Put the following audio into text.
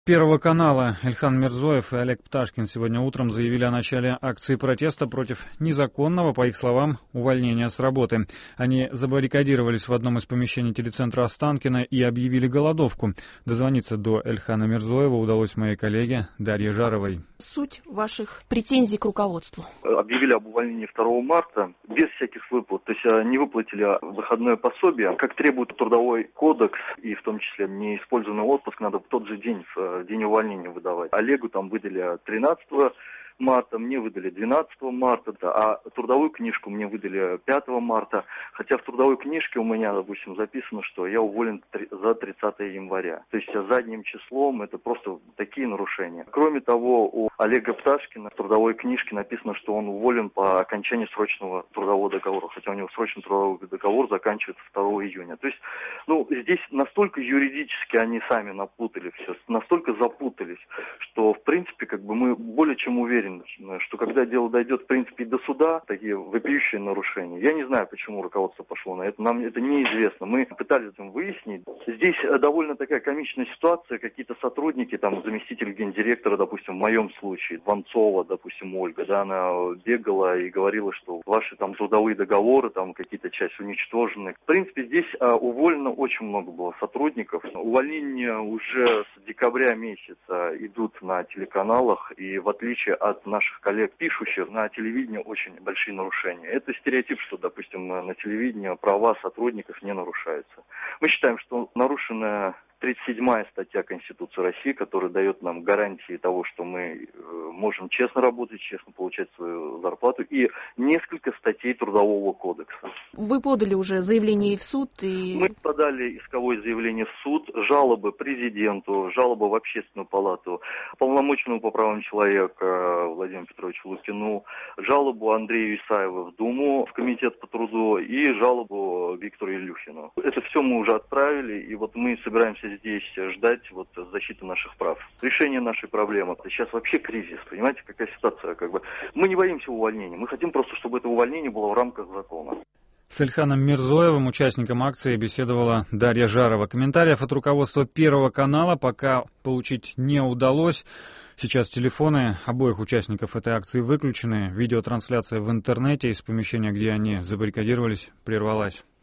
Первого канала Ильхан Мирзоев и Олег Пташкин сегодня утром заявили о начале акции протеста против незаконного, по их словам, увольнения с работы. Они забаррикадировались в одном из помещений телецентра Останкино и объявили голодовку. Дозвониться до Ильхана Мирзоева удалось моей коллеге Дарье Жаровой. Суть ваших претензий к руководству? Объявили об увольнении 2 марта без всяких выплат. То есть не выплатили выходное пособие. Как требует Трудовой кодекс, и в том числе неиспользованный отпуск надо в тот же день, в день увольнения выдавать. Олегу там выдали 13 марта, мне выдали 12 марта, а трудовую книжку мне выдали 5 марта, хотя в трудовой книжке у меня, допустим, записано, что я уволен за 30 января. То есть задним числом это просто такие нарушения. Кроме того, у Олега Пташкина в трудовой книжке написано, что он уволен по окончании срочного трудового договора, хотя у него срочный трудовой договор заканчивается 2 июня. То есть, здесь настолько юридически они сами напутали все, настолько запутались, что, в принципе, мы более чем уверены, что когда дело дойдет, в принципе, и до суда, такие вопиющие нарушения. Я не знаю, почему руководство пошло на это, нам это неизвестно. Мы пытались это выяснить. Здесь довольно такая комичная ситуация. Какие-то сотрудники, заместитель гендиректора, допустим, в моем случае, Вонцова, допустим, Ольга, она бегала и говорила, что ваши трудовые договоры, какие-то части уничтожены. В принципе, здесь уволено очень много было сотрудников. Увольнения уже с декабря месяца идут на телеканалах, и в отличие от наших коллег, пишущих, на телевидении очень большие нарушения. Это стереотип, что, допустим, на телевидении права сотрудников не нарушаются. Мы считаем, что нарушена 37-я статья Конституции России, которая дает нам гарантии того, что мы можем честно работать, честно получать свою зарплату, и несколько статей Трудового кодекса. Вы подали уже заявление в суд? Мы подали исковое заявление в суд, жалобы президенту, жалобы в Общественную палату, полномочному по правам человека Владимиру Петровичу Лукину, жалобу Андрею Исаеву в Думу, в Комитет по труду и жалобу Виктору Илюхину. Это все мы уже отправили, и мы собираемся здесь ждать защиты наших прав. Решение нашей проблемы. Это сейчас вообще кризис, понимаете, какая ситуация, Мы не боимся увольнения, мы хотим просто, чтобы это увольнение было в рамках закона. С Ильханом Мирзоевым, участником акции, беседовала Дарья Жарова. Комментариев от руководства Первого канала пока получить не удалось. Сейчас телефоны обоих участников этой акции выключены. Видеотрансляция в интернете из помещения, где они забаррикадировались, прервалась.